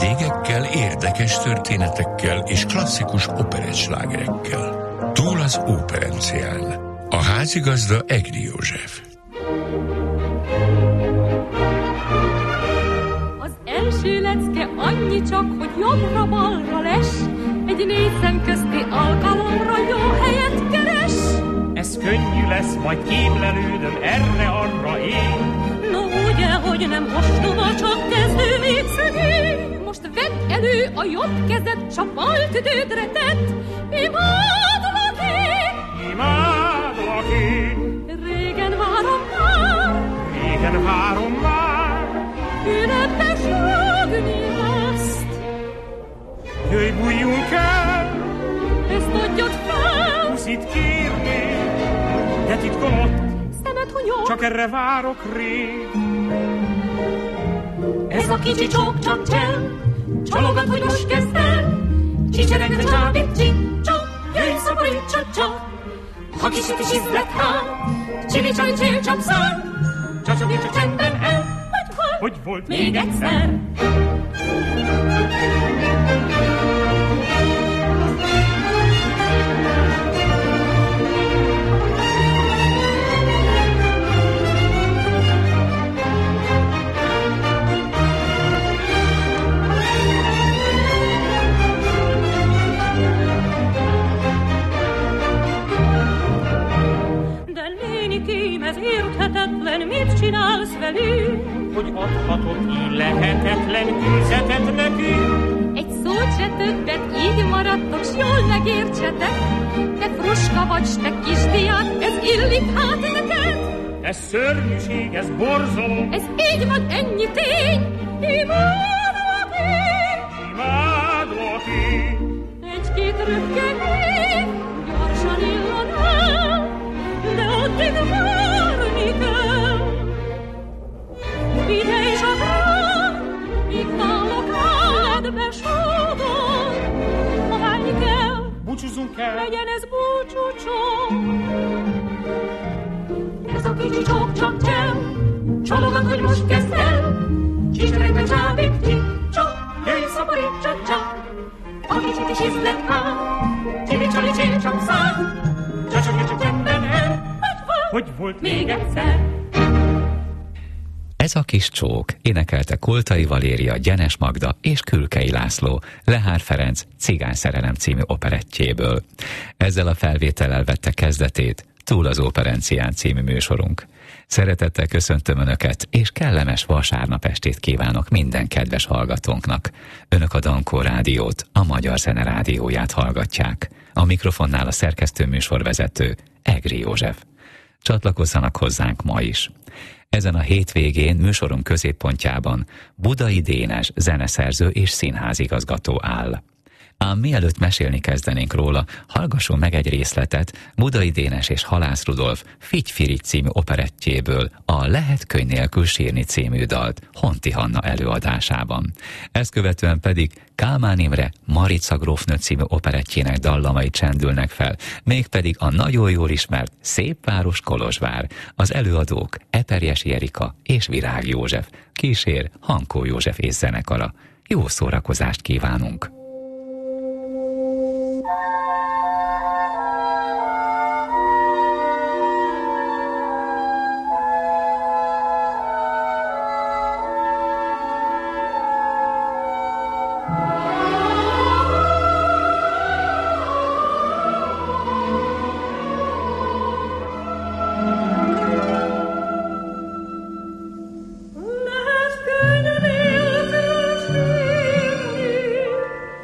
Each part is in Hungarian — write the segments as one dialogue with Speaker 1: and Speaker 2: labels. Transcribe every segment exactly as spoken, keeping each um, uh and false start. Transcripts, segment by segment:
Speaker 1: vendégekkel, érdekes történetekkel és klasszikus operettslágerekkel. Túl az Óperencián. A házigazda Egri József.
Speaker 2: Az első lecke annyi csak, hogy jobbra-balra les, egy négy szem közti alkalomra jó helyet keres.
Speaker 3: Ez könnyű lesz, majd képlelődöm erre-arra én.
Speaker 2: No ugye, hogy nem ostoba, csak kezdő még szegény. Most vedd elő a jobb kezed, s a bal tüdődre tett. Imádlak én!
Speaker 3: Imádlak én!
Speaker 2: Régen várom már!
Speaker 3: Régen várom már!
Speaker 2: Ünnepes ragni ezt!
Speaker 3: Jöjj, bújjunk el!
Speaker 2: Ezt adjad fel!
Speaker 3: Puszit kérnék, de titkon ott,
Speaker 2: szemed hunyog,
Speaker 3: csak erre várok rég.
Speaker 2: Ez a kicsi csók csak csel, csalogat, hogy most kezd el. Csicsereg, csábít, csík-csók, jöjj, szaporítsa, csak. Ha kicsit is ízlet hát, csili-csali, csél-csapszár, csacsogja csak csendben el, hogy volt,
Speaker 3: hogy volt
Speaker 2: még egyszer. Mit csinálsz velünk?
Speaker 3: Hogy adhatok így lehetetlen tűzetet nekünk?
Speaker 2: Egy szót se többet, így maradtok, s jól megértsetek. Te fruska vagy, te kisdiák, ez illik hát neked.
Speaker 3: Ez szörnyűség, ez borzalom.
Speaker 2: Ez így van, ennyi tény. Imádlak én!
Speaker 3: Imádlak én!
Speaker 2: Egy-két röpkenék gyorsan illan el, de addig várni kell. Figyelj csak rám, míg nálok rád besódol. Ha válni kell,
Speaker 3: búcsúzzunk el,
Speaker 2: legyen ez búcsúcsok. Ez a kicsi csók csak csel, csalogat, hogy most kezd el. Csicseregve csábít, csík-csók, jöjj, szaporítsa, csak. A kicsit is ízlet ám, csili-csali, csél-csapszár, csacsogja csak csendben el, hogy volt,
Speaker 3: hogy volt
Speaker 2: még egyszer.
Speaker 4: Ez a kis csók énekelte Koltai Valéria, Gyenes Magda és Külkei László Lehár Ferenc Cigányszerelem című operettjéből. Ezzel a felvétellel vette kezdetét Túl az Óperencián című műsorunk. Szeretettel köszöntöm Önöket, és kellemes vasárnap estét kívánok minden kedves hallgatónknak. Önök a Dankó Rádiót, a Magyar Zene Rádióját hallgatják. A mikrofonnál a szerkesztő műsorvezető Egri József. Csatlakozzanak hozzánk ma is. Ezen a hétvégén műsorunk középpontjában Budai Dénes zeneszerző és színházigazgató áll. Ám mielőtt mesélni kezdenénk róla, hallgasson meg egy részletet Budai Dénes és Halász Rudolf Figy-Firigy című operettjéből, a Lehet könny nélkül sírni című dalt Honti Hanna előadásában. Ezt követően pedig Kálmán Imre Marica grófnő című operettjének dallamai csendülnek fel, mégpedig a nagyon jól ismert Szépváros Kolozsvár. Az előadók Eperjesi Erika és Virág József, kísér Hankó József és zenekara. Jó szórakozást kívánunk!
Speaker 2: Lehet könny nélkül sírni,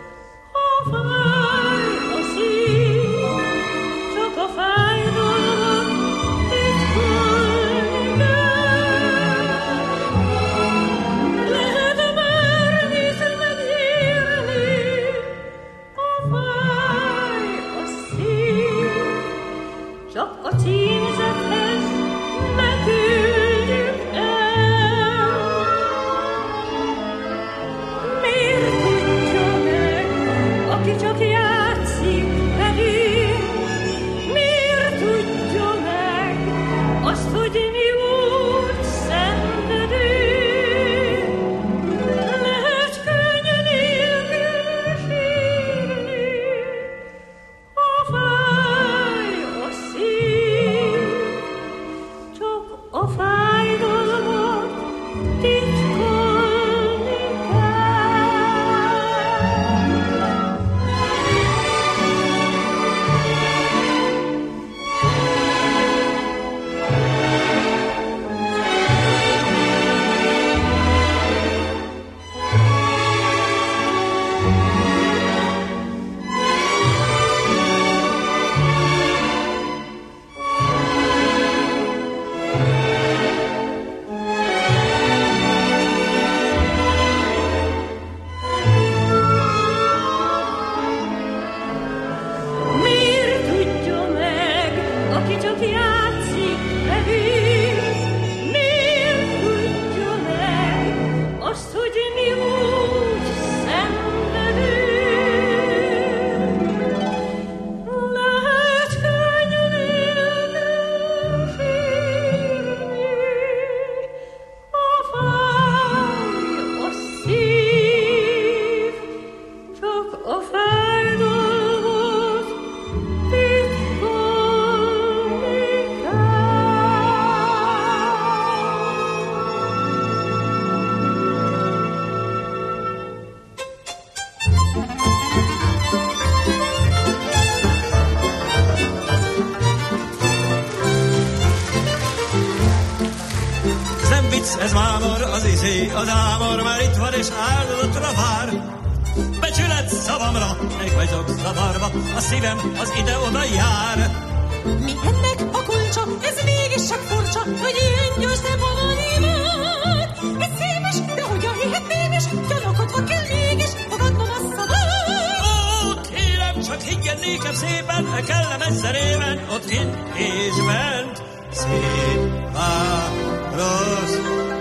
Speaker 5: mámor, az izé, az ámor már itt van és áldozatra vár. Becsület szavamra, meg vagyok zavarva, a szívem az ide-oda jár.
Speaker 2: Mi ennek a kulcsa, ez mégis csak furcsa, hogy ilyen gyors nem van imád. Ez szémes, de hogyan hihetném is, gyanakodva kell mégis fogadnom a szavát.
Speaker 5: Ó, kérem, csak higgyen nékem szépen, e kellemes szerében, ott kint és bent. Szép város,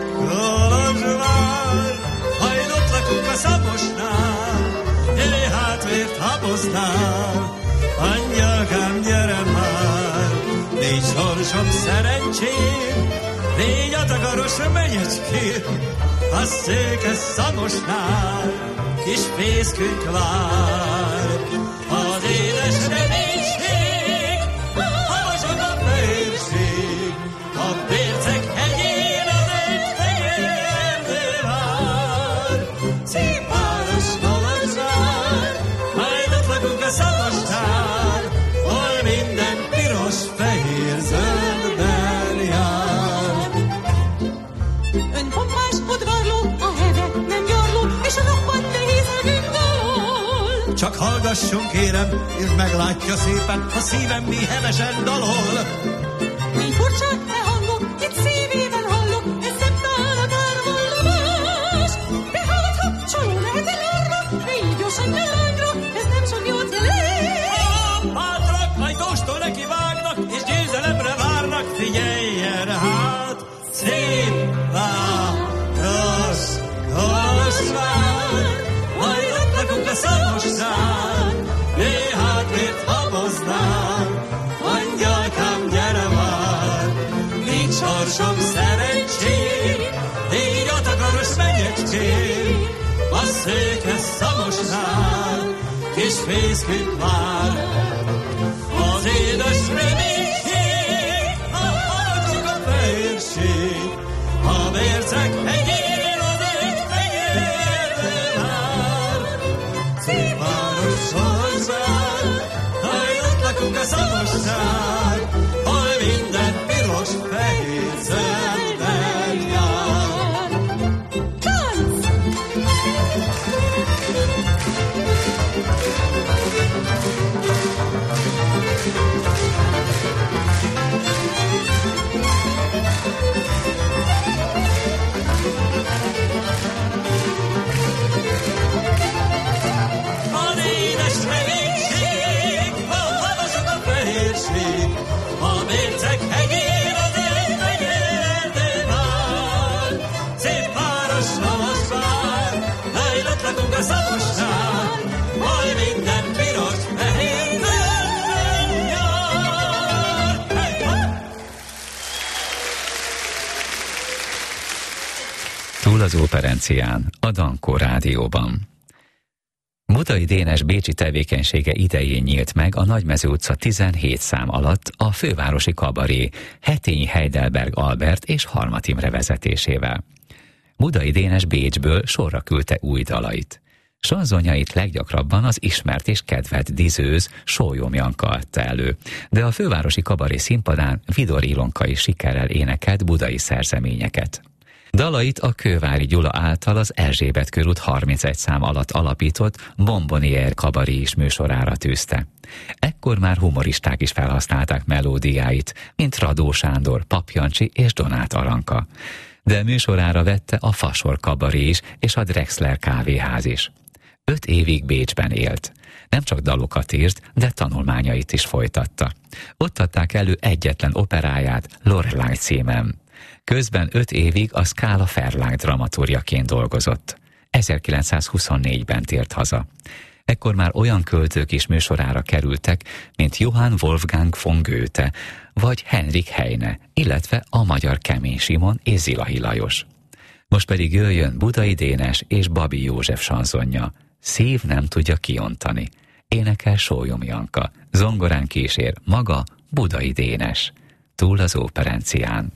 Speaker 5: Kolozsvár, majd ott lakunk a Szamosnál, élj hátvért haboznál. Angyalkám, gyere már, négy sorsom szerencsém, négy a takaros menyecském, a székes Szamosnál kis fészkünk vár. Az édes reménység, havasod a fehérség, a bércek hegyén az egy fegyelmé vár. Szép város Kolozsvár, majd ott lakunk a Szamosnál, hol minden piros, fehér, zöldben jár.
Speaker 2: Ön pompás udvarló, a heve nem gyarló, és a roppant nehéz elgünk dalol.
Speaker 5: Csak hallgasson, kérem, és meglátja szépen, a szívem mi hevesen dalol.
Speaker 2: Mi furcsák e hangok, itt szívében hallok, ez nem talán akár vallomás. De hát, ha csaló lehet el arra, de így gyorsan nyelányra, ez nem sok jót jelent.
Speaker 5: Hátrak, majd óstól neki vágnak, és győzelemre várnak, figyeljen hát. Szép város, Kolozsvár, majd ott lakunk a Szamosnál, jöjj hátvért haboznál. Angyalkám, gyere már, nincs sorsom szerencsém, négy a takaros menyecském, a székes Szamosnál kis fészkünk vár. Az édes reménység, a harcok a fehérség, a bércek hegyén az egy fegyelmé vár. Szép város Kolozsvár, majd ott lakunk a Szamosnál, hol minden piros, fehér, zöldben jár.
Speaker 2: Tánc!
Speaker 5: Az édes reménység, a havasok a fehérség, a bércek hegyén az egy fegyelmé vár. Szép város Kolozsvár, majd ott lakunk a Szamosnál, hol minden piros, fehér, zöldben jár. Hey, ha!
Speaker 4: Túl az Óperencián, a Dankó Rádióban. Budai Dénes bécsi tevékenysége idején nyílt meg a Nagymező utca tizenhét szám alatt a fővárosi kabaré Hetényi Heidelberg Albert és Harmat Imre vezetésével. Budai Dénes Bécsből sorra küldte új dalait. Sanzonjait leggyakrabban az ismert és kedvelt dizőz Sólyom Janka adta elő, de a fővárosi kabaré színpadán Vidor Ilonka is sikerrel énekelt budai szerzeményeket. Dalait a Kővári Gyula által az Erzsébet körút harmincegy szám alatt alapított Bombonier kabaré is műsorára tűzte. Ekkor már humoristák is felhasználták melódiáit, mint Radó Sándor, Pap Jancsi és Donát Aranka. De műsorára vette a Fasor kabaré is és a Drexler kávéház is. Öt évig Bécsben élt. Nem csak dalokat írt, de tanulmányait is folytatta. Ott adták elő egyetlen operáját, Lorelei címen. Közben öt évig a Scala Verlag dramaturjaként dolgozott. ezerkilencszázhuszonnégyben tért haza. Ekkor már olyan költők is műsorára kerültek, mint Johann Wolfgang von Goethe, vagy Henrik Heine, illetve a magyar Kemény Simon és Zilahi Lajos. Most pedig jöjjön Budai Dénes és Babi József sanzonja, Szív nem tudja kiontani. Énekel Sólyom Janka, zongorán kísér maga Budai Dénes. Túl az Óperencián.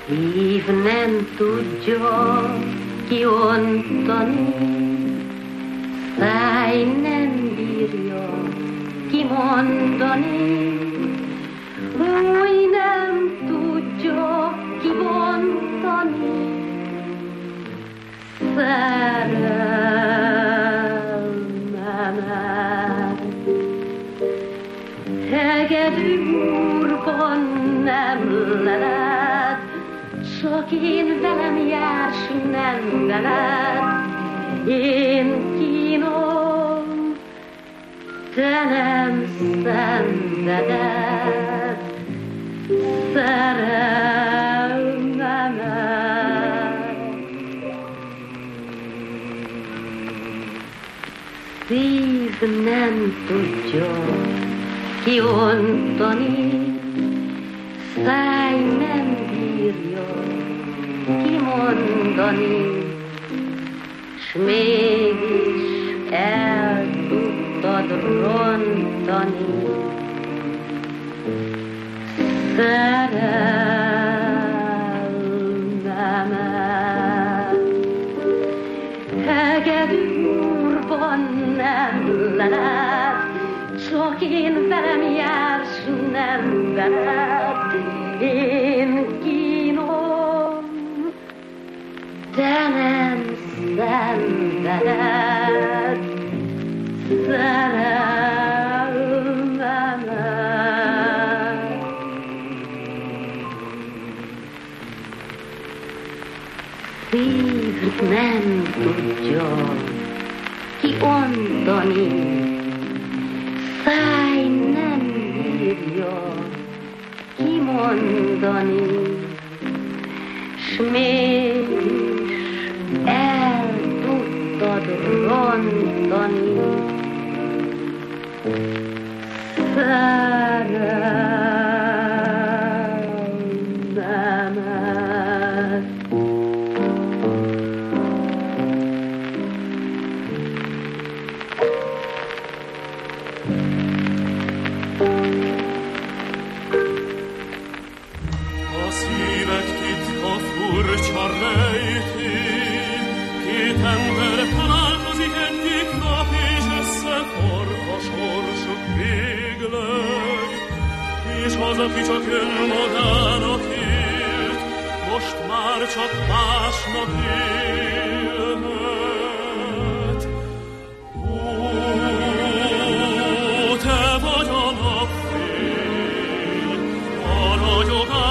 Speaker 6: Szív nem tudja kiontani, száj nem bírja kimondani, új nem tudja kibontani, szerelmemet. Hegedűrban nem lehet, csak én velem jársz, nem veled, én kínom, te nem szenveded szerelmemet. Szív nem tudja kiontani, száj nem bírja kimondani, s mégis el tudtad rontani szerelmemet. Hegedűrban nem lehet, csak én velem jársz, nem veled, én kínom, te nem szenveded szerelmemet. Szív nem tudja kiontani, száj nem bírja kimondani, s mégis el tudtad rontani szerelmemet.
Speaker 7: Furcsa rejti, két ember találkozik egyik nap, és összeforg a sorsuk végleg. És az, aki csak önmagának élt, most már csak másnak élhet. Ó, te vagy a napfény, a ragyogás,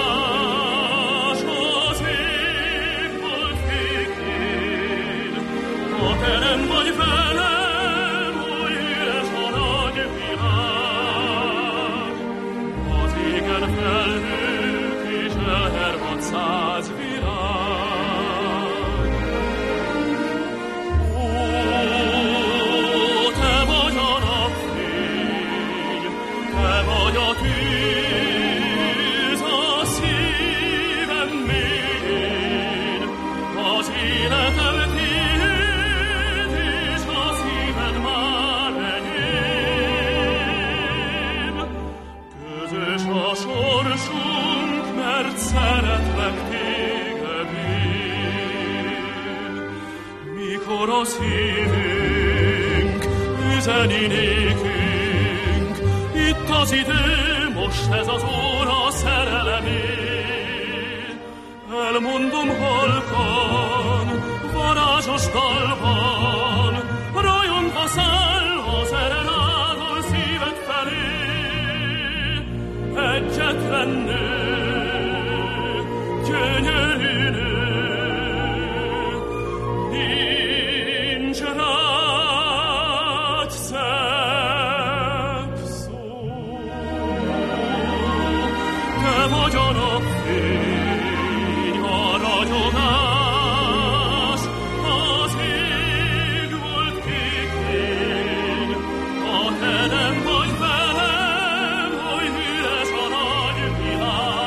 Speaker 7: te nem vagy velem, oly üres a nagy világ. Az égen felhők és ezerhatszáz virág. Ó, te vagy a napfény, te vagy a tűz a szívem mélyén, az életem szeretlek téged én. Mikor a szívünk üzeni nékünk, itt az idő, most ez az óra szerelemé. Elmondom halkan, varázsos dalban, rajongva száll az erenádol szíved felé. Egyetlen nő, gyönyörű nő, nincs rád szebb szó. Te vagy a napfény, a ragyogás, az ég volt kék fény, ha te nem vagy velem, hogy üres a nagy világ.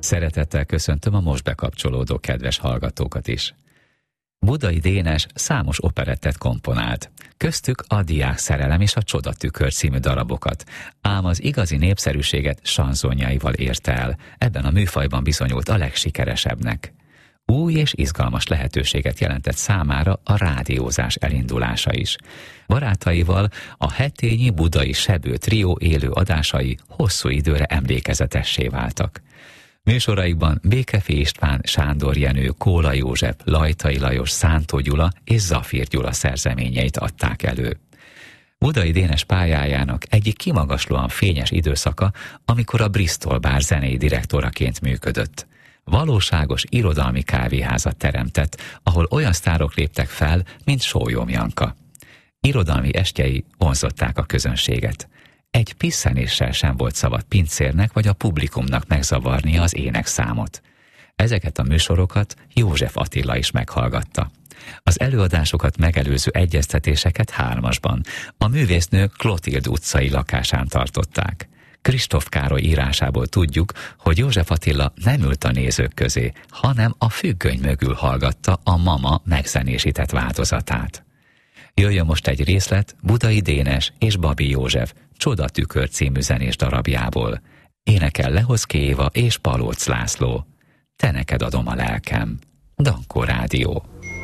Speaker 4: Szeretettel köszöntöm a most bekapcsolódó kedves hallgatókat is. Budai Dénes számos operettet komponált, köztük a Diák szerelem és a Csodatükör című darabokat, ám az igazi népszerűséget sanzonjaival érte el, ebben a műfajban bizonyult a legsikeresebbnek. Új és izgalmas lehetőséget jelentett számára a rádiózás elindulása is. Barátaival a Hetényi Budai Sebő trió élő adásai hosszú időre emlékezetessé váltak. Műsoraikban Békefi István, Sándor Jenő, Kóla József, Lajtai Lajos, Szántó Gyula és Zafír Gyula szerzeményeit adták elő. Budai Dénes pályájának egyik kimagaslóan fényes időszaka, amikor a Bristol Bar zenei direktoraként működött. Valóságos irodalmi kávéházat teremtett, ahol olyan sztárok léptek fel, mint Sólyom Janka. Irodalmi estjei vonzották a közönséget. Egy pisszenéssel sem volt szabad pincérnek vagy a publikumnak megzavarnia az énekszámot. Ezeket a műsorokat József Attila is meghallgatta. Az előadásokat megelőző egyeztetéseket Hármasban, a művésznő Klotild utcai lakásán tartották. Kristóf Károly írásából tudjuk, hogy József Attila nem ült a nézők közé, hanem a függöny mögül hallgatta a Mama megzenésített változatát. Jöjjön most egy részlet Budai Dénes és Babi József Csodatükör című zenés darabjából. Énekel Lehoczky Éva és Palóc László. Te neked adom a lelkem. Dankó Rádió.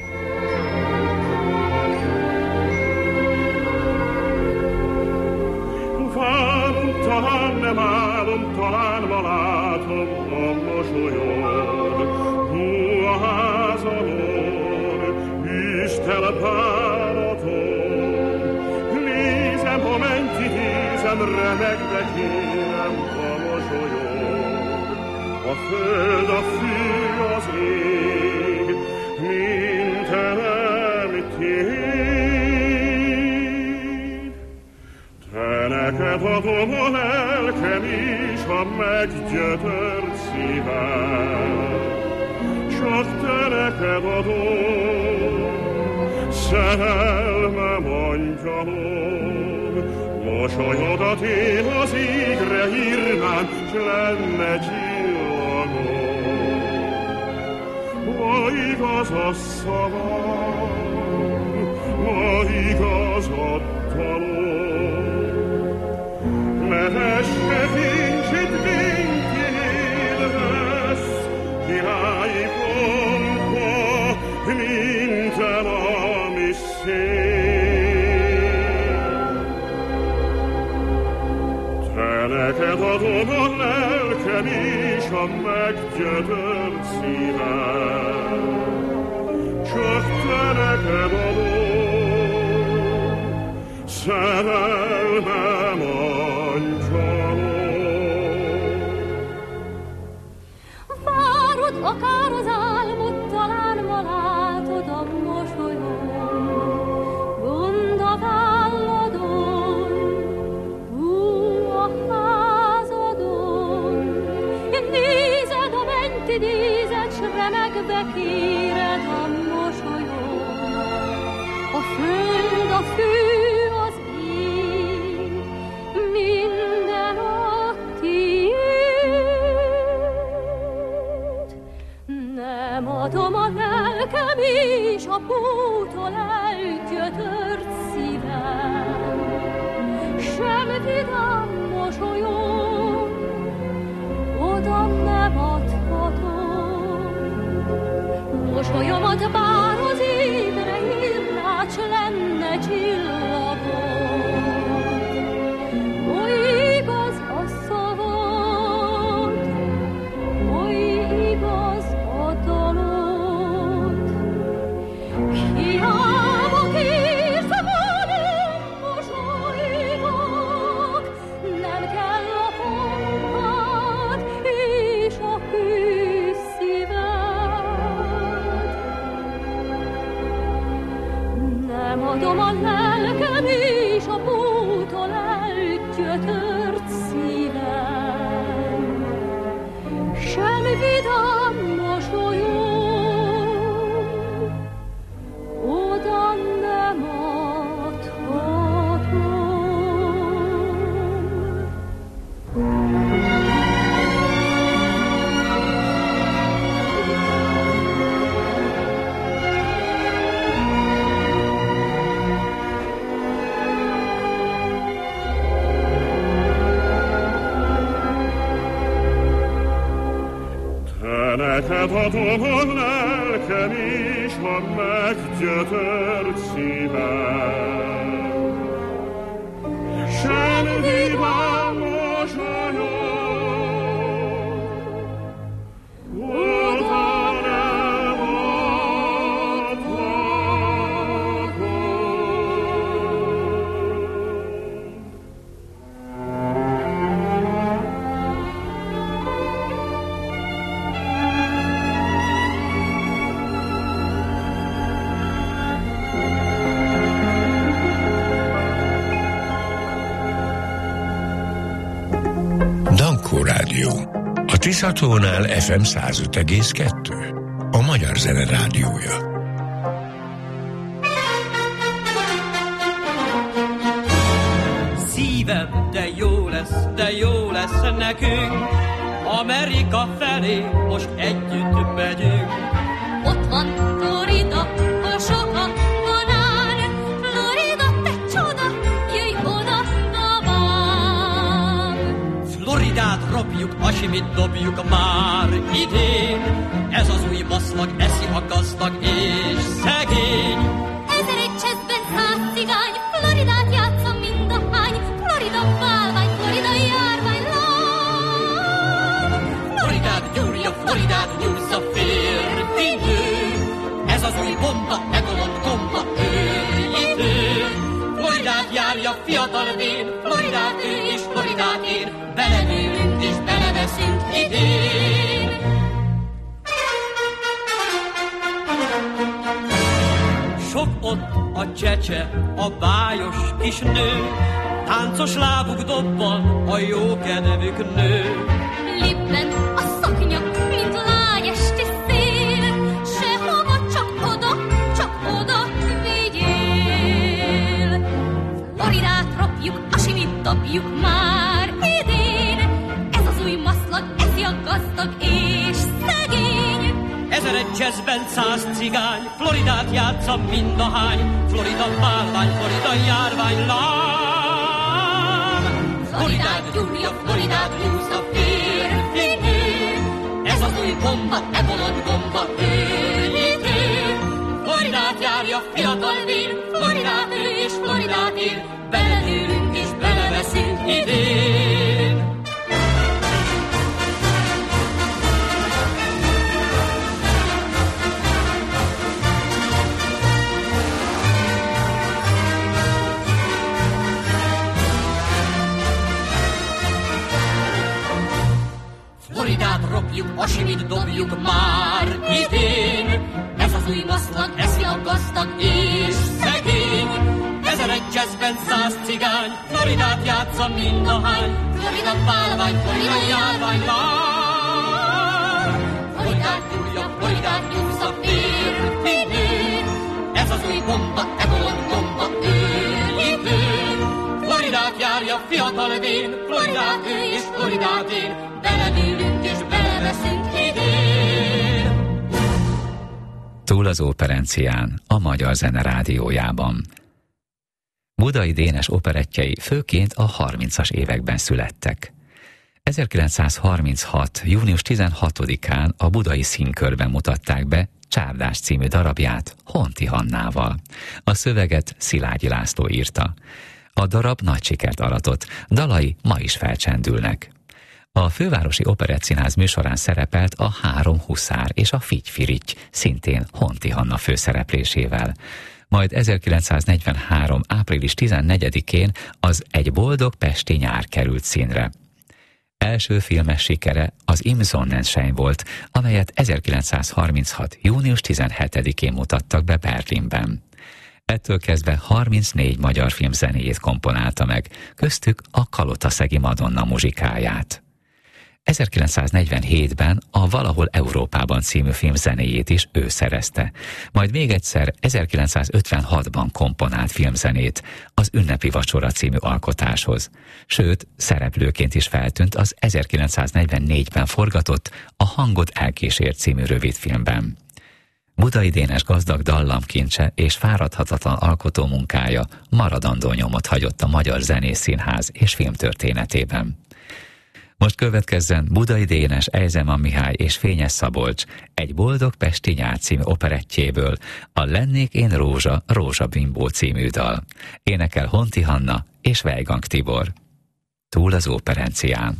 Speaker 7: Várom, talán nem állom, talán ma látom a mosolyod. Hú, a házalon, Isten a páraton. Nézem, ha menti vízem, remegve kérem a mosolyod. A föld, a fű, az ég, mindenem tiéd. Te neked adom a lelkem is, a meggyötört szívem. Csak te neked adom, szerelmem angyalom. Mosolyodat én az égre írnám, s lenne csillagom. Ma igaz a szavam, ma igaz a dalom. Mehesse fincsit mindig lesz, királyi pompa, minden, ami szép. Te neked adom a lelkem és a meggyötört szívem. Csak te neked adom, szerelmem angyalom.
Speaker 2: Várod akár az álmod, talán ma látod a mosolyom. Gond a válladon, hú a házadon. Nézed a menti díszet, s remegve kéred a mosolyom. A föld, a fű, az ég, minden a tiéd. Nem adom a lelkem és a bútól elgyötört szívem, sem vidám mosolyom, oda nem adhatom. Mosolyomat bár az égre írná, s lenne csillagod. Oly igaz a szavad, oly igaz a dalod. Hiába kérsz, velem mosolygok, nem kell a pompád és a hű szíved. Nem adom a lelkem és a bútól elgyötört szívem, sem vidám mosolyom, oda nem adhatom.
Speaker 7: Neked adom a lelkem is, a meggyötört szívem. Sem vidám mosolyod, oda nem adhatom.
Speaker 1: Dankó Rádió. A Tiszatónál ef em száz öt egész kettő. A Magyar Zene Rádiója.
Speaker 5: Szívem, de jó lesz, de jó lesz nekünk. Amerika felé most együtt megyünk.
Speaker 2: Ott van Florida, hol sok a banán. Florida, te csoda, jöjj oda, babám.
Speaker 5: Floridát robjuk, asimit dobjuk már idén. Ez az új maszlag, eszi a gazdag és szegény.
Speaker 2: Ezer egy cseszben száz cigány, Floridát játsza mindahány. Florida bálvány, Florida járvány, lám.
Speaker 5: Floridát gyúrja, Floridát nyúzza férfi nő. Ez az új bomba, megolott gomba, őrjítő. Floridát járja fiatal vén, Floridát ő és Floridát én. Belemélünk és beleveszünk idén. Sok ott a csecse, a bájos kis nő. Táncos lábuk dobban, a jó kedvük nő.
Speaker 2: Lippen a szoknya, mint lágy esti szél. Sehova, csak oda, csak oda vigyél. Floridát ropjuk, asimit dobjuk már idén. Ez az új maszlag, eszi a gazdag és szegény.
Speaker 5: Ezer egy jazzben száz cigány, Floridát játsza mindahány. Florida bálvány, Florida járvány, lám. Floridát gyúrja, Floridát nyúzza férfi nő. Ez az új bomba, e bolond gomba, őjítő. Floridát járja fiatal vén, Floridát ő és Floridát én. Beledőlünk és beleveszünk idén. Floridát ropjuk, asimit dobjuk már idén. Ez az új maszlag, eszi a gazdag és szegény. Ezer egy jazzben száz cigány, Floridát játsza mindahány. Florida bálvány, Florida járvány, lám. Floridát gyúrja, Floridát nyúzza férfi nő. Ez az új bomba, e bolond gomba, őjítő. Floridát járja fiatal vén, Floridát ő és Floridát én. Beledőlünk és beleveszünk idén.
Speaker 4: Túl az Óperencián, a Magyar Zene Rádiójában. Budai Dénes operettjei főként a harmincas években születtek. ezerkilencszázharminchat. június tizenhatodikán a Budai Színkörben mutatták be Csárdás című darabját Honti Hannával. A szöveget Szilágyi László írta. A darab nagy sikert aratott, dalai ma is felcsendülnek. A Fővárosi Operettszínház műsorán szerepelt a Három huszár és a Figy-Firitty, szintén Honti Hanna főszereplésével. Majd ezerkilencszáznegyvenhárom. április tizennegyedikén az Egy boldog pesti nyár került színre. Első filmes sikere az Im Sonnenschein volt, amelyet ezerkilencszázharminchat. június tizenhetedikén mutattak be Berlinben. Ettől kezdve harmincnégy magyar film zenéjét komponálta meg, köztük a Kalotaszegi Madonna muzsikáját. ezerkilencszáznegyvenhétben a Valahol Európában című film zenéjét is ő szerezte, majd még egyszer ezerkilencszázötvenhatban komponált filmzenét az Ünnepi vacsora című alkotáshoz, sőt, szereplőként is feltűnt az ezerkilencszáznegyvennégyben forgatott A hangod elkísért című rövidfilmben. Budai Dénes gazdag dallamkincse és fáradhatatlan alkotómunkája maradandó nyomot hagyott a Magyar Zenészszínház és filmtörténetében. Most következzen Budai Dénes, Ejzeman Mihály és Fényes Szabolcs egy Boldog Pesti nyár című operettjéből, a Lennék én rózsa, Rózsabimbó című dal. Énekel Honti Hanna és Weigang Tibor. Túl az óperencián.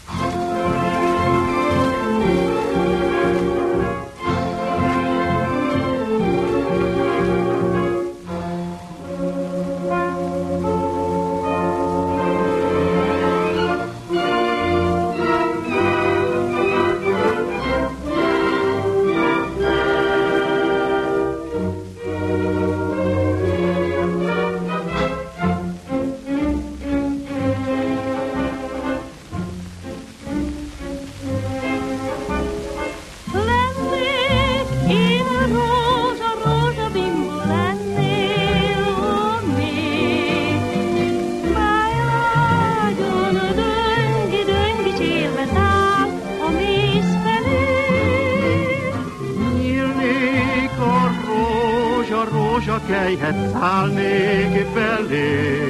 Speaker 8: Kelyhet szállnék belé,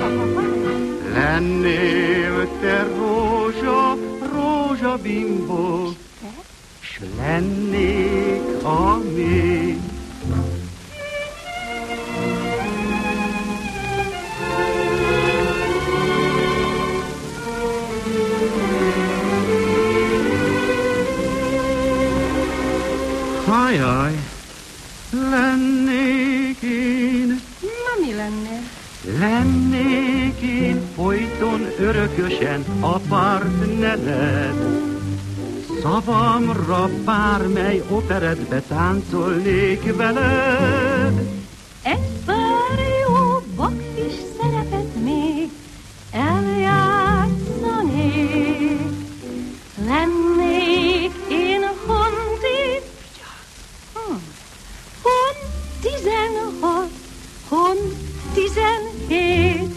Speaker 8: lennél te rózsa, rózsabimbó, s lennék a mi. Hajjaj, lennék én.
Speaker 6: Na, mi lenne?
Speaker 8: Lennék én folyton örökösen a partnered. Szavamra bármely operetbe táncolnék veled.
Speaker 6: Egy pár jó bakfis szerepet még eljátszanék. Lennék én Honti, hm. Hont tizenhat, Hont tizenhét.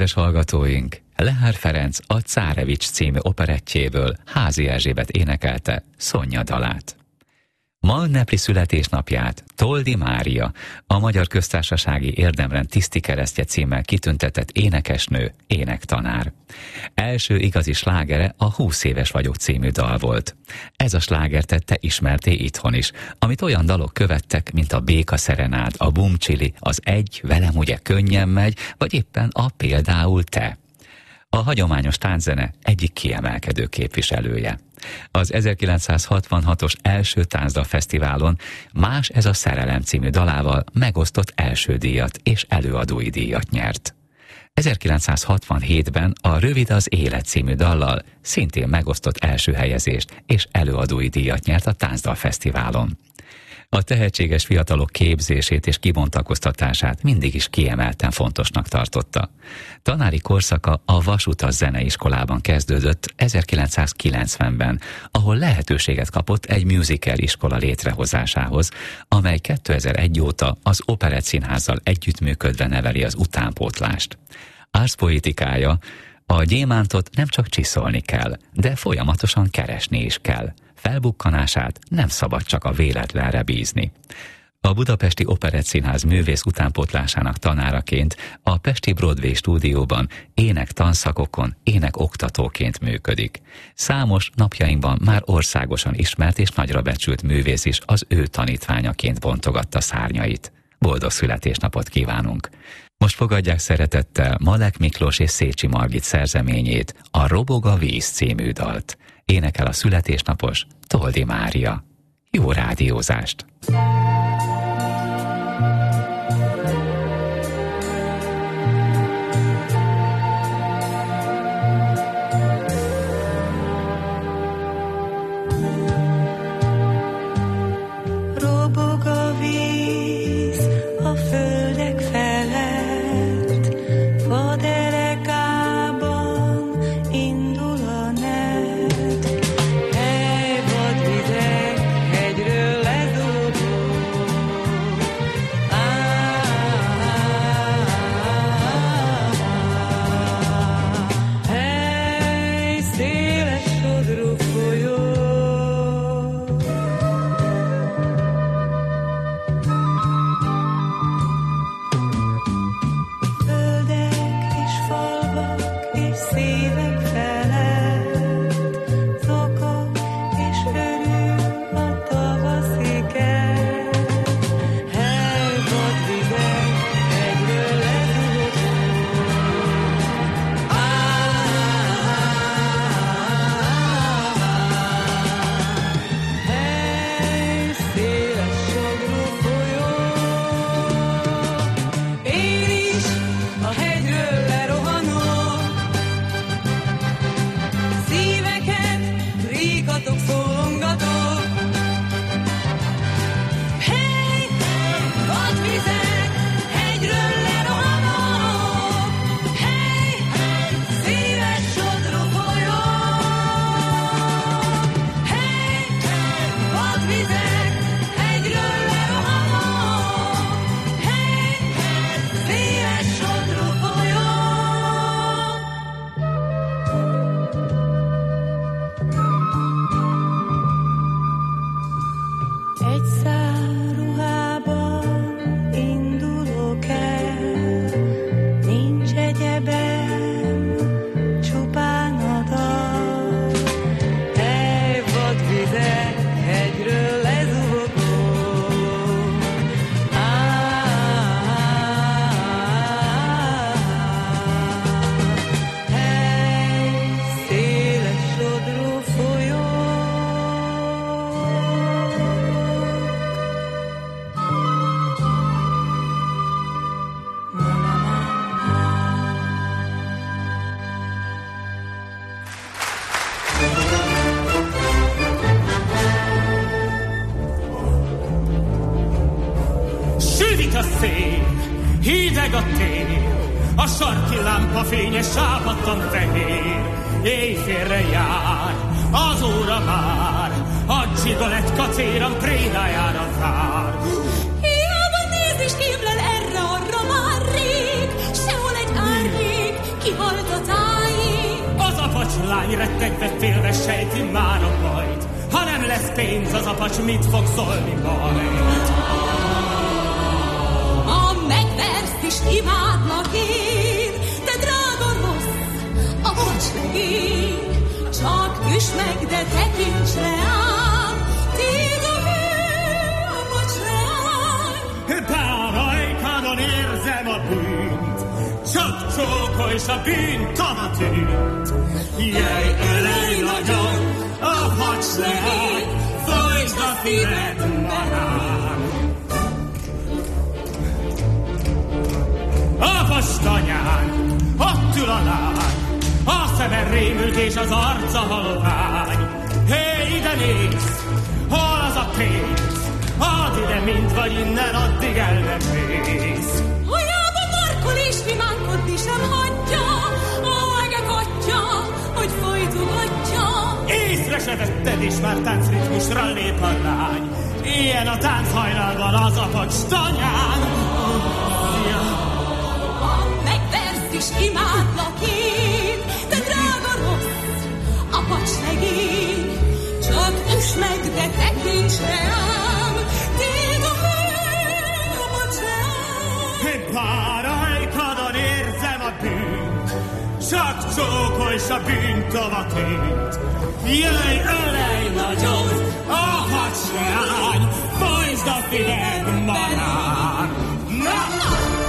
Speaker 4: Kedves hallgatóink, Lehár Ferenc a Cárevics című operettjéből Házi Erzsébet énekelte Szonya dalát. Ma ünnepli születésnapját Toldi Mária, a Magyar Köztársasági Érdemrend tisztikeresztje címmel kitüntetett énekesnő, énektanár. Első igazi slágere a húsz éves vagyok című dal volt. Ez a sláger tette ismerté itthon is, amit olyan dalok követtek, mint a Béka Szerenád, a Bumcsili, az Egy, velem ugye könnyen megy, vagy éppen a Például te. A hagyományos tánczene egyik kiemelkedő képviselője. Az ezerkilencszázhatvanhatos első táncdalfesztiválon Más ez a szerelem című dalával megosztott első díjat és előadói díjat nyert. ezerkilencszázhatvanhétben a Rövid az élet című dallal szintén megosztott első helyezést és előadói díjat nyert a táncdalfesztiválon. A tehetséges fiatalok képzését és kibontakoztatását mindig is kiemelten fontosnak tartotta. Tanári korszaka a Vasutas Zeneiskolában kezdődött ezerkilencszázkilencvenben, ahol lehetőséget kapott egy musical iskola létrehozásához, amely kétezer-egy óta az Operett Színházzal együttműködve neveli az utánpótlást. Árszpoétikája: a gyémántot nem csak csiszolni kell, de folyamatosan keresni is kell. Felbukkanását nem szabad csak a véletlenre bízni. A Budapesti Operett Színház művész utánpótlásának tanáraként a Pesti Broadway stúdióban ének tanszakokon énekoktatóként működik. Számos napjainkban már országosan ismert és nagyra becsült művész is az ő tanítványaként bontogatta szárnyait. Boldog születésnapot kívánunk! Most fogadják szeretettel Malek Miklós és Szécsi Margit szerzeményét, a Robog a víz című dalt. Énekel a születésnapos Toldi Mária. Jó rádiózást!
Speaker 9: Robog a víz a földek felett, faderekában indul a net. Hely, vadvizek, hegyről lezúgó, hely, széles sodrú folyó. Földek és falvak és szívek felett zokog és örül a tavaszi kert. Hely, vadvizek, hegyről lezúgó, hely, széles sodrú folyó. Én is a hegyről lerohanok, szíveket, ríkatok szólongatok. Hey, vadvizek, hegyről lerohanok, hey, széles sodrú folyó. Hey, vadvizek, hegyről lerohanok, hey, széles sodrú folyó. Egy szál ruhában indulok el, nincs egyebem, csupán a dal. Hely, vadvizek, hegyről lezúgok, hely, széles sodrú folyó.
Speaker 3: Süvít a szél, hideg a tél, a sarki lámpa fénye sápadtan fehér. Éjfélre jár, az óra már, a dzsigolet kacéram prédájára vár.
Speaker 9: Hiába néz és kémlel erre-arra már rég, sehol egy árnyék,
Speaker 3: lány rettegve félve sejti már a bajt. Ha nem lesz pénz, az apacs mit fog szólni majd?
Speaker 9: A megverzt is imádlak én, te drága rossz, apacs legény. Csak üss meg, de tekints rám, tiéd a apacs leány.
Speaker 3: Bár ajkádon érzem a bűnt, csak csókolj s a bűnt tava tűnt. Jöjj, ölej nagyon, apacs leány, folytsd a szíved marán. Apacs tanyán, ott ül a lány, a szeme rémült és az arca halvány. Hé, ide nézz, hol az a pénz? Add ide, mint vagy innen, addig el nem mész.
Speaker 9: Hajába markol és vimánkod sem hagyja, a legek atya, hogy folytogatja.
Speaker 3: Észre se vetted, és már táncritmusra lép a lány. Ilyen a tánchajnalban az apacs tanyán.
Speaker 9: A megverzt is imádlak én, te drága rossz, apacs legény. Csak üss meg, de tekints rám, tiéd a hely, apacs leány.
Speaker 3: Bár ajkadon érzem a bűnt, csak csókolj s a bűnt tova tűnt. Jöjj, ölej nagyon, apacs leány, folytsd a szíved marán. Na!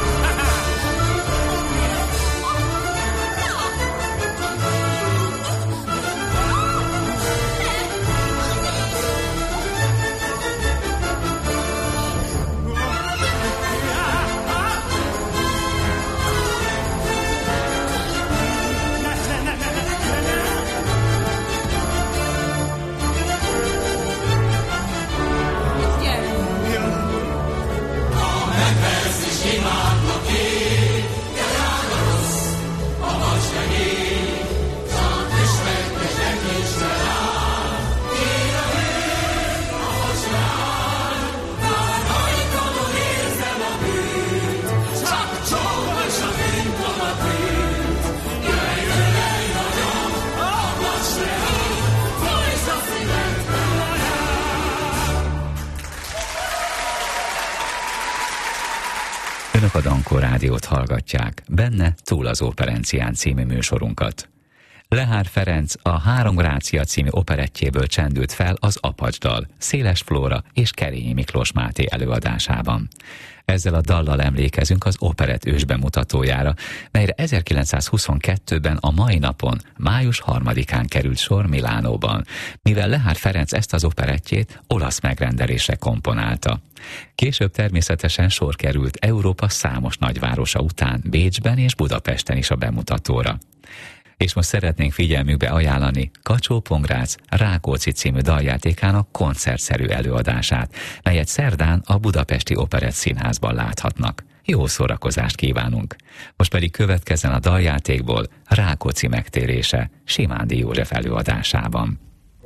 Speaker 4: Önök a Dankó Rádiót hallgatják, benne Túl az Operencián című műsorunkat. Lehár Ferenc a Három Grácia című operettjéből csendült fel az Apacsdal, Széles Flóra és Kerényi Miklós Máté előadásában. Ezzel a dallal emlékezünk az operett ősbemutatójára, melyre ezerkilencszázhuszonkettőben a mai napon, május harmadikán került sor Milánóban, mivel Lehár Ferenc ezt az operettjét olasz megrendelésre komponálta. Később természetesen sor került Európa számos nagyvárosa után Bécsben és Budapesten is a bemutatóra. És most szeretnénk figyelmükbe ajánlani Kacsó-Pongrác Rákóczi című daljátékának koncertszerű előadását, melyet szerdán a Budapesti Operett Színházban láthatnak. Jó szórakozást kívánunk! Most pedig következzen a daljátékból Rákóczi megtérése Simándi József előadásában.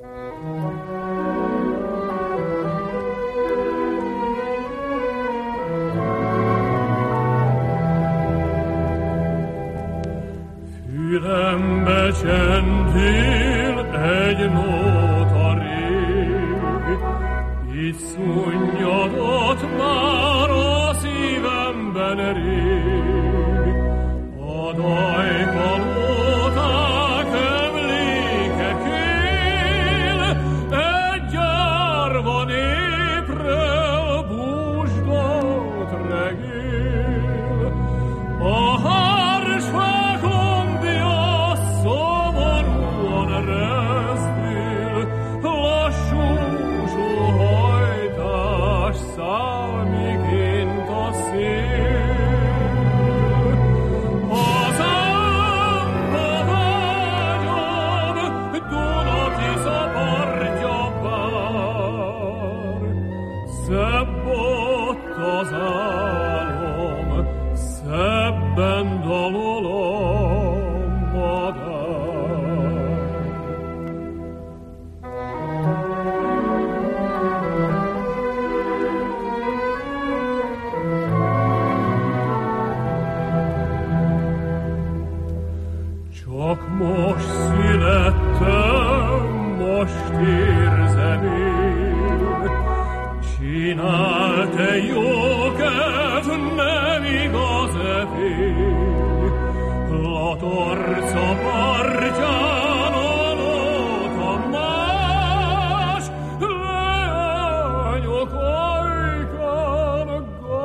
Speaker 7: Fülembe csendül egy nóta rég, így szunnyadott már a szívemben rég. A dajka nóták emlékek él, egy gyárban épről búsdalt regél. A hársfák lombja szomorúan rezdül, lassú sóhajtás száll miként a szél. Az lettem, most érzem én. Csinált-e jókedv, nem igaz-e fény? A torca partján a más, leányok ajkán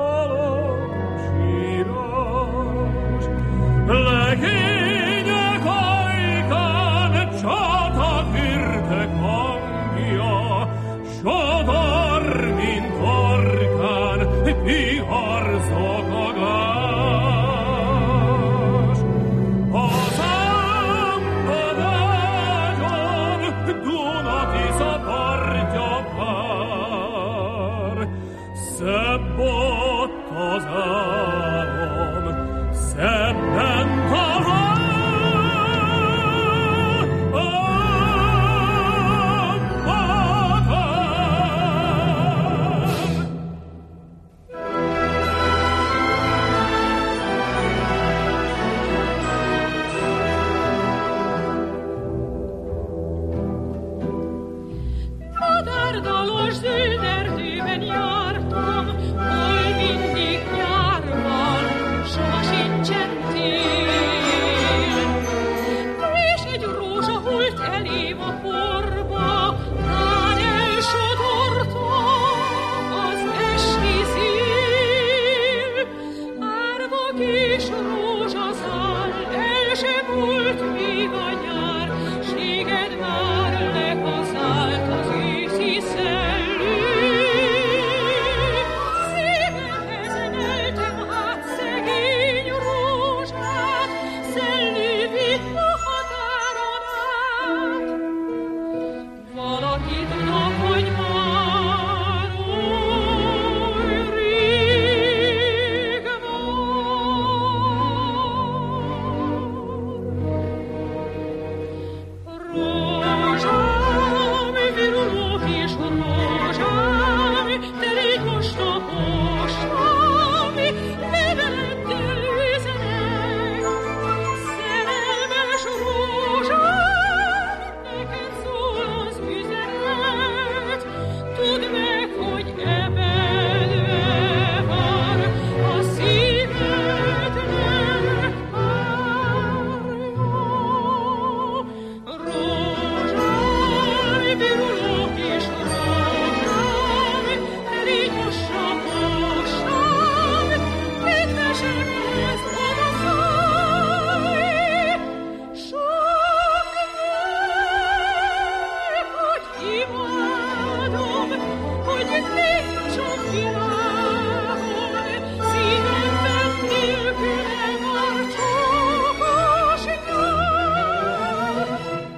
Speaker 7: galambsírás. Legények ajkán csatakirtek hangja, sodor, mint orkán, vihar zokogás. Az Ámbadágyon Duna-Tisza partja vár, szebb ott az álom, szebben talán.
Speaker 9: Madárdalos zöld erdőben jártam, hol mindig nyár van, soha sincsen tél. És egy rózsa hult elém a porba, rán elsodorta az esti szél. Árva kis rózsaszál, el sem múlt még a nyár, séged már lekaszált az őszi szellő. Szívemhez emeltem hát szegény rózsát, szellő vitt a határon át. Valaki tudom, hogy már oly rég van. Rózsám, viruló kis rózsám, te légy most a postám, levelettel üzenek. Szerelmes rózsám, neked szól az üzenet, tudd meg, hogy ebedve van a szívednek párja. Rózsám, viruló kis rózsám, te légy most a postám, kedvesemhez odaszállj. Sok meg, hogy imádom, hogy nincs a világon, szívemben nélküle már csókos nyár.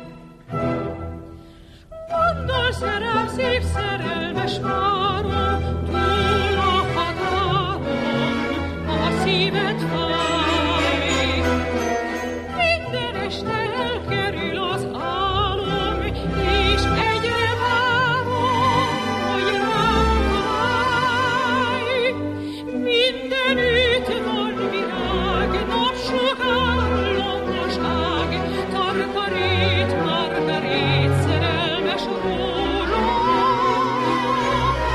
Speaker 9: Mondd, szerelm, szép szerelmes várom, túl a határon a szíved fáj. Minden este elkerül az álom, és egyre várom, hogy rám találj. Mindenütt van virág, napsugár, lombaság, tarkarét, margarét, szerelmes rózsa.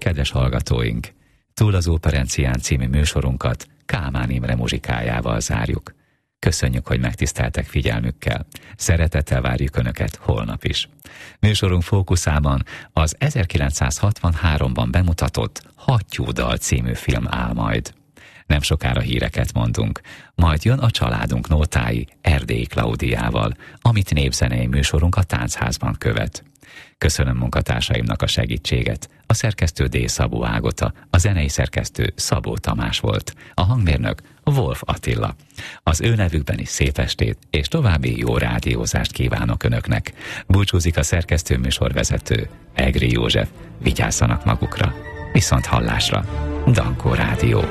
Speaker 4: Kedves hallgatóink, Túl az Operencián című műsorunkat Kálmán Imre muzsikájával zárjuk. Köszönjük, hogy megtiszteltek figyelmükkel. Szeretettel várjuk Önöket holnap is. Műsorunk fókuszában az ezerkilencszázhatvanháromban bemutatott Hattyúdal című film áll majd. Nem sokára híreket mondunk, majd jön a családunk nótái Erdélyi Klaudiával, amit népzenei műsorunk a Táncházban követ. Köszönöm munkatársaimnak a segítséget. A szerkesztő D. Szabó Ágota, a zenei szerkesztő Szabó Tamás volt, a hangmérnök Wolf Attila. Az ő nevükben is szép estét és további jó rádiózást kívánok Önöknek. Búcsúzik a szerkesztő műsorvezető Egri József. Vigyázzanak magukra. Viszont hallásra. Dankó Rádió.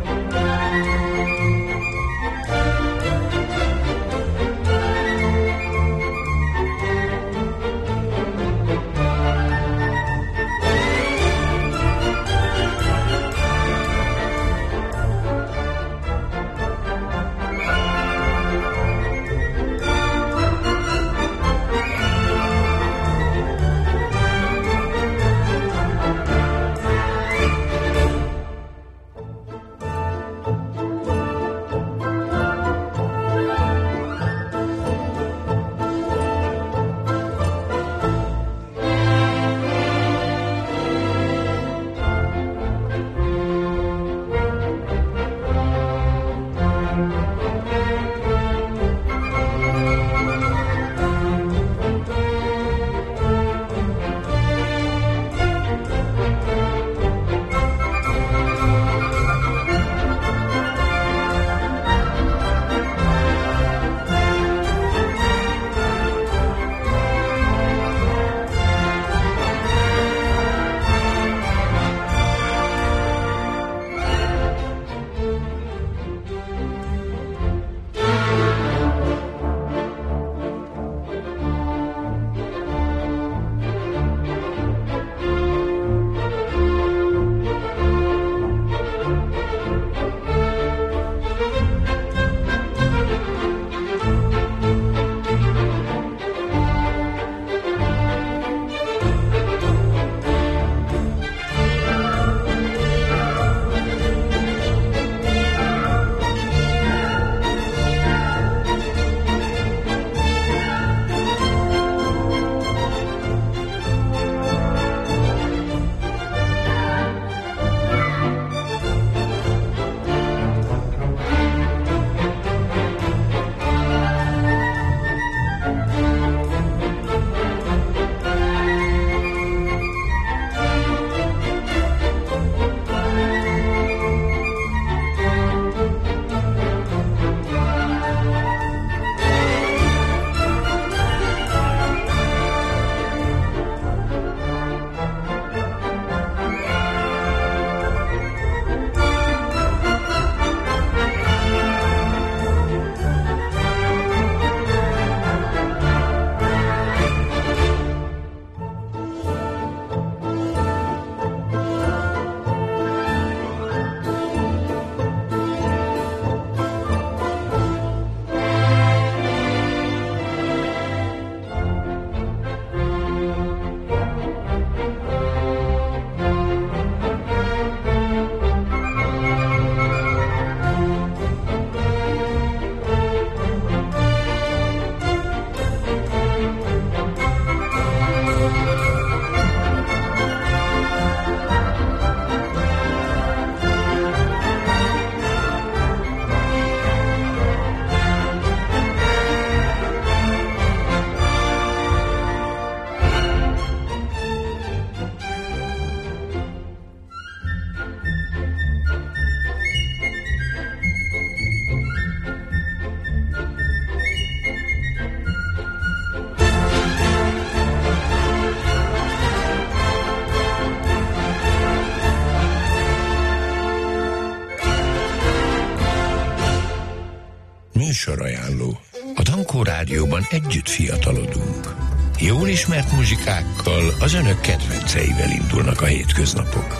Speaker 1: Műsorajánló. A Dankó Rádióban együtt fiatalodunk. Jól ismert muzsikákkal, az önök kedvenceivel indulnak a hétköznapok.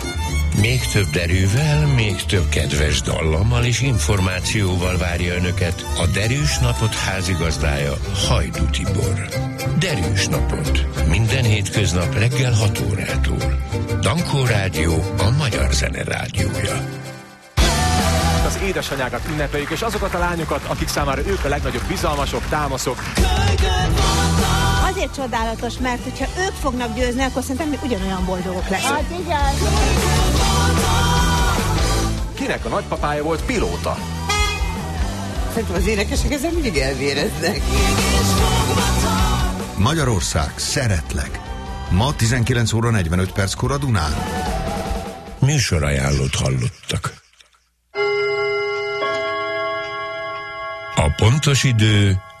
Speaker 1: Még több derűvel, még több kedves dallammal és információval várja Önöket a Derűs Napot házigazdája, Hajdú Tibor. Derűs Napot. Minden hétköznap reggel hat órától. Dankó Rádió, a magyar zene rádiója.
Speaker 10: Az édesanyákat ünnepeljük, és azokat a lányokat, akik számára ők a legnagyobb bizalmasok, támaszok.
Speaker 11: Azért csodálatos, mert hogyha ők fognak győzni, akkor szerintem mi ugyanolyan boldogok leszünk. Hát igen.
Speaker 10: Kinek a nagypapája volt pilóta?
Speaker 12: Szerintem az énekesek ezzel mindig elvéreznek.
Speaker 13: Magyarország, szeretlek. Ma tizenkilenc óra negyvenöt perckor a Dunán.
Speaker 1: Műsorajánlót hallottak. A pontos idő